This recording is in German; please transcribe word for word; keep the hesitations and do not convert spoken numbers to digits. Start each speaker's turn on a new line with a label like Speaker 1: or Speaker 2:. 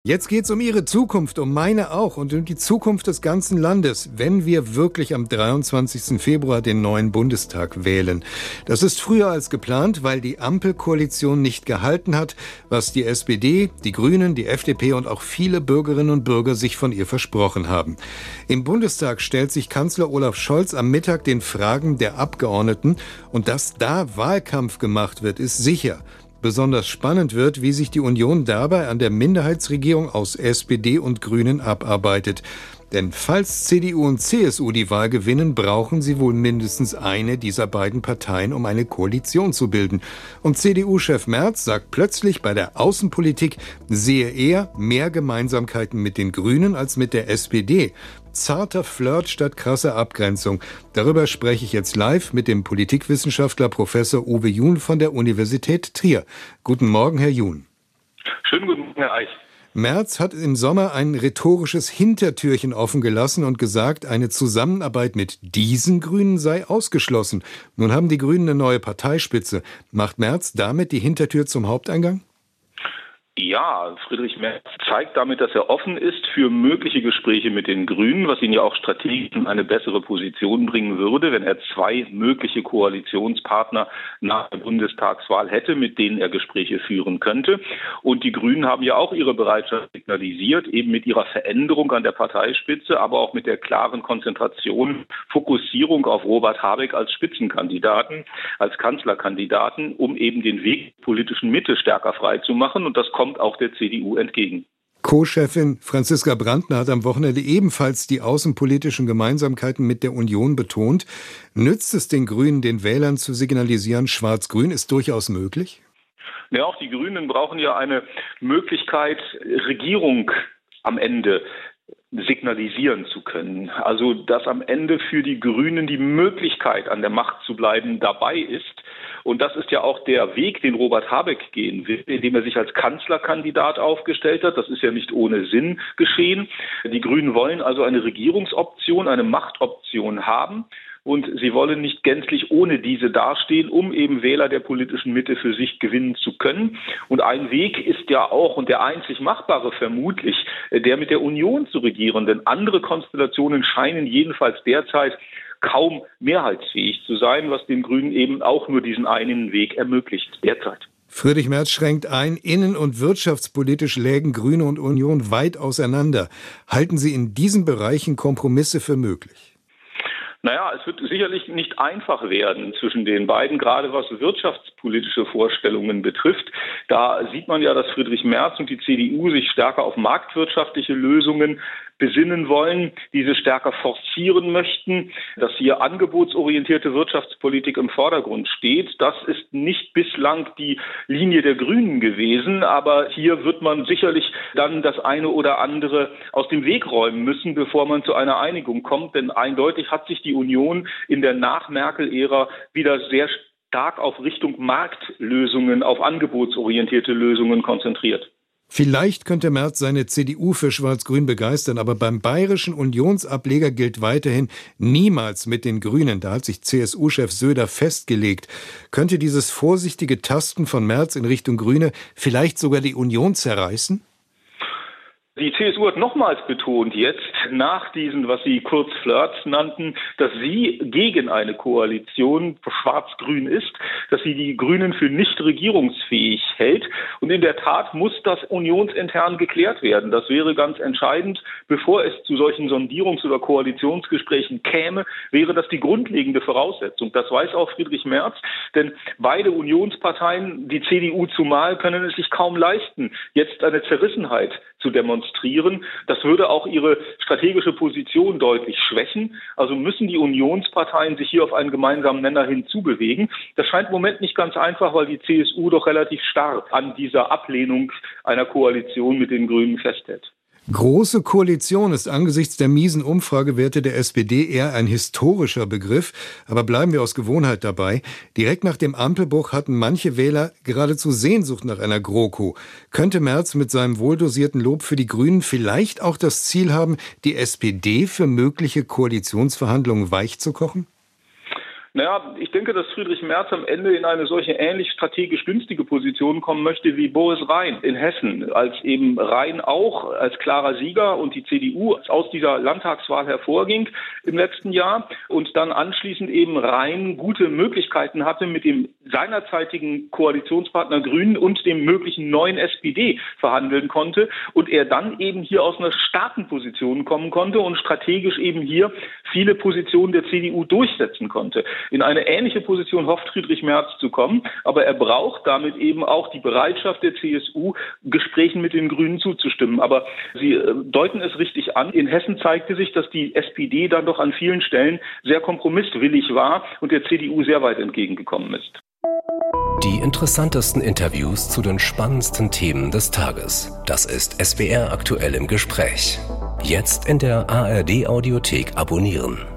Speaker 1: Jetzt geht's um Ihre Zukunft, um meine auch und um die Zukunft des ganzen Landes, wenn wir wirklich am dreiundzwanzigsten Februar den neuen Bundestag wählen. Das ist früher als geplant, weil die Ampelkoalition nicht gehalten hat, was die S P D, die Grünen, die F D P und auch viele Bürgerinnen und Bürger sich von ihr versprochen haben. Im Bundestag stellt sich Kanzler Olaf Scholz am Mittag den Fragen der Abgeordneten und dass da Wahlkampf gemacht wird, ist sicher. Besonders spannend wird, wie sich die Union dabei an der Minderheitsregierung aus S P D und Grünen abarbeitet. Denn falls C D U und C S U die Wahl gewinnen, brauchen sie wohl mindestens eine dieser beiden Parteien, um eine Koalition zu bilden. Und C D U-Chef Merz sagt plötzlich, bei der Außenpolitik sehe er mehr Gemeinsamkeiten mit den Grünen als mit der S P D. Zarter Flirt statt krasser Abgrenzung. Darüber spreche ich jetzt live mit dem Politikwissenschaftler Professor Uwe Jun von der Universität Trier. Guten Morgen, Herr Jun.
Speaker 2: Schönen guten Morgen, Herr Eich.
Speaker 1: Merz hat im Sommer ein rhetorisches Hintertürchen offen gelassen und gesagt, eine Zusammenarbeit mit diesen Grünen sei ausgeschlossen. Nun haben die Grünen eine neue Parteispitze. Macht Merz damit die Hintertür zum Haupteingang?
Speaker 2: Ja, Friedrich Merz zeigt damit, dass er offen ist für mögliche Gespräche mit den Grünen, was ihn ja auch strategisch in eine bessere Position bringen würde, wenn er zwei mögliche Koalitionspartner nach der Bundestagswahl hätte, mit denen er Gespräche führen könnte. Und die Grünen haben ja auch ihre Bereitschaft signalisiert, eben mit ihrer Veränderung an der Parteispitze, aber auch mit der klaren Konzentration, Fokussierung auf Robert Habeck als Spitzenkandidaten, als Kanzlerkandidaten, um eben den Weg der politischen Mitte stärker freizumachen. Und das kommt auch der C D U entgegen.
Speaker 1: Co-Chefin Franziska Brandner hat am Wochenende ebenfalls die außenpolitischen Gemeinsamkeiten mit der Union betont. Nützt es den Grünen, den Wählern zu signalisieren, Schwarz-Grün ist durchaus möglich?
Speaker 2: Ja, auch die Grünen brauchen ja eine Möglichkeit, Regierung am Ende signalisieren zu können. Also, dass am Ende für die Grünen die Möglichkeit, an der Macht zu bleiben, dabei ist. Und das ist ja auch der Weg, den Robert Habeck gehen will, indem er sich als Kanzlerkandidat aufgestellt hat. Das ist ja nicht ohne Sinn geschehen. Die Grünen wollen also eine Regierungsoption, eine Machtoption haben. Und sie wollen nicht gänzlich ohne diese dastehen, um eben Wähler der politischen Mitte für sich gewinnen zu können. Und ein Weg ist ja auch, und der einzig machbare vermutlich, der mit der Union zu regieren. Denn andere Konstellationen scheinen jedenfalls derzeit kaum mehrheitsfähig zu sein, was den Grünen eben auch nur diesen einen Weg ermöglicht derzeit.
Speaker 1: Friedrich Merz schränkt ein, innen- und wirtschaftspolitisch lägen Grüne und Union weit auseinander. Halten Sie in diesen Bereichen Kompromisse für möglich?
Speaker 2: Naja, es wird sicherlich nicht einfach werden zwischen den beiden, gerade was wirtschaftspolitische Vorstellungen betrifft. Da sieht man ja, dass Friedrich Merz und die C D U sich stärker auf marktwirtschaftliche Lösungen besinnen wollen, diese stärker forcieren möchten, dass hier angebotsorientierte Wirtschaftspolitik im Vordergrund steht. Das ist nicht bislang die Linie der Grünen gewesen, aber hier wird man sicherlich dann das eine oder andere aus dem Weg räumen müssen, bevor man zu einer Einigung kommt, denn eindeutig hat sich die Union in der Nach-Merkel-Ära wieder sehr stark auf Richtung Marktlösungen, auf angebotsorientierte Lösungen konzentriert.
Speaker 1: Vielleicht könnte Merz seine C D U für Schwarz-Grün begeistern, aber beim bayerischen Unionsableger gilt weiterhin niemals mit den Grünen. Da hat sich C S U-Chef Söder festgelegt. Könnte dieses vorsichtige Tasten von Merz in Richtung Grüne vielleicht sogar die Union zerreißen?
Speaker 2: Die C S U hat nochmals betont jetzt, nach diesen, was sie kurz Flirts nannten, dass sie gegen eine Koalition schwarz-grün ist, dass sie die Grünen für nicht regierungsfähig hält. Und in der Tat muss das unionsintern geklärt werden. Das wäre ganz entscheidend. Bevor es zu solchen Sondierungs- oder Koalitionsgesprächen käme, wäre das die grundlegende Voraussetzung. Das weiß auch Friedrich Merz, denn beide Unionsparteien, die C D U zumal, können es sich kaum leisten, jetzt eine Zerrissenheit zu demonstrieren. Das würde auch ihre strategische Position deutlich schwächen. Also müssen die Unionsparteien sich hier auf einen gemeinsamen Nenner hinzubewegen. Das scheint im Moment nicht ganz einfach, weil die C S U doch relativ starr an dieser Ablehnung einer Koalition mit den Grünen festhält.
Speaker 1: Große Koalition ist angesichts der miesen Umfragewerte der S P D eher ein historischer Begriff. Aber bleiben wir aus Gewohnheit dabei. Direkt nach dem Ampelbruch hatten manche Wähler geradezu Sehnsucht nach einer GroKo. Könnte Merz mit seinem wohldosierten Lob für die Grünen vielleicht auch das Ziel haben, die S P D für mögliche Koalitionsverhandlungen weich zu kochen?
Speaker 2: Naja, ich denke, dass Friedrich Merz am Ende in eine solche ähnlich strategisch günstige Position kommen möchte wie Boris Rhein in Hessen, als eben Rhein auch als klarer Sieger und die C D U aus dieser Landtagswahl hervorging im letzten Jahr und dann anschließend eben Rhein gute Möglichkeiten hatte, mit dem seinerzeitigen Koalitionspartner Grünen und dem möglichen neuen S P D verhandeln konnte und er dann eben hier aus einer starken Position kommen konnte und strategisch eben hier viele Positionen der C D U durchsetzen konnte. In eine ähnliche Position hofft Friedrich Merz zu kommen, aber er braucht damit eben auch die Bereitschaft der C S U, Gesprächen mit den Grünen zuzustimmen. Aber Sie äh, deuten es richtig an. In Hessen zeigte sich, dass die S P D dann doch an vielen Stellen sehr kompromisswillig war und der C D U sehr weit entgegengekommen ist.
Speaker 3: Die interessantesten Interviews zu den spannendsten Themen des Tages. Das ist S W R aktuell im Gespräch. Jetzt in der A R D Audiothek abonnieren.